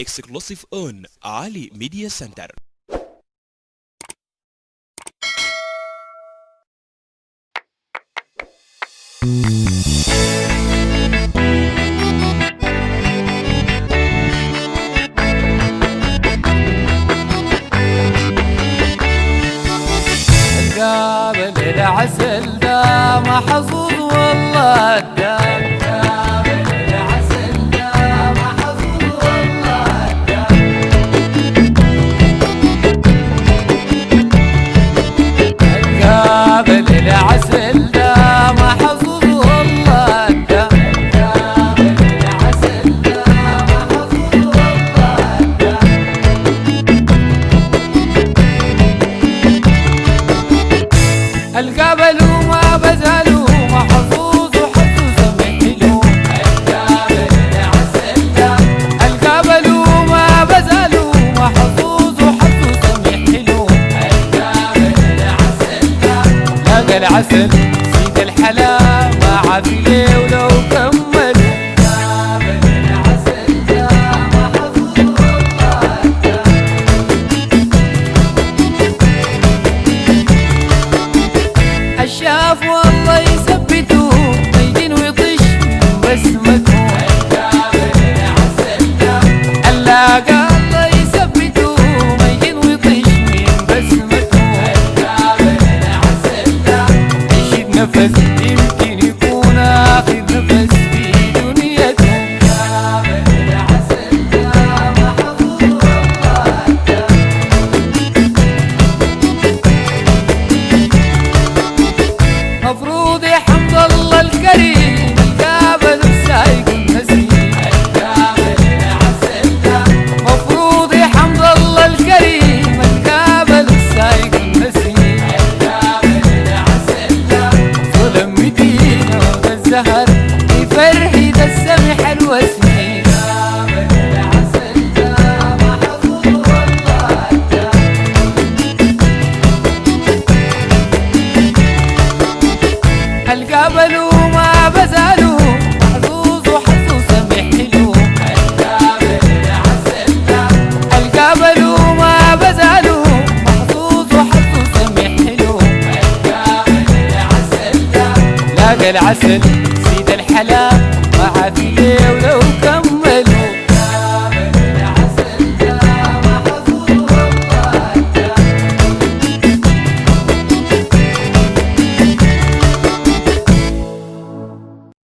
exclusive on Ali Media Center. قابل العسل ده محظوظ والله الدام. قابل العسل ده محظوظ والله الدام. قابل العسل ده محظوظ والله الدام. قابل العسل ده محظوظ والله الدام. القابل وما بزالوا محظوظ وحظه سمح له. القابل العسل ده القابل وما بزالوا محظوظ وحظه سمح له. القابل العسل ده لاقى العسل سيد الحلا ما عافي ليه ولو كمل. القابل العسل ده محظوظ والله الدام. الشاف والله يثبته ميدين ويطش بسمته. القابل العسل ده اللاقى الله يثبته ميدين ويطش من بسمته. القابل العسل ده يشد نفس يمكن يكون آخر نفس في دنيته. القابل العسل ده محظوظ والله الدام. مفروض حمد الله الكريم القابل السايق النسيم. القابل العسل ده مفروض حمد الله الكريم القابل السايق النسيم. القابل العسل ده ظلم مدينة والزهر بفرحي ده السمح الوسيم. القابل العسل ده محظوظ والله الدام. القابل وما بزالوا محظوظ وحظه سمح له. القابل العسل ده القابل وما بزالوا محظوظ وحظه سمح له. القابل العسل ده لاقى العسل سيد الحلا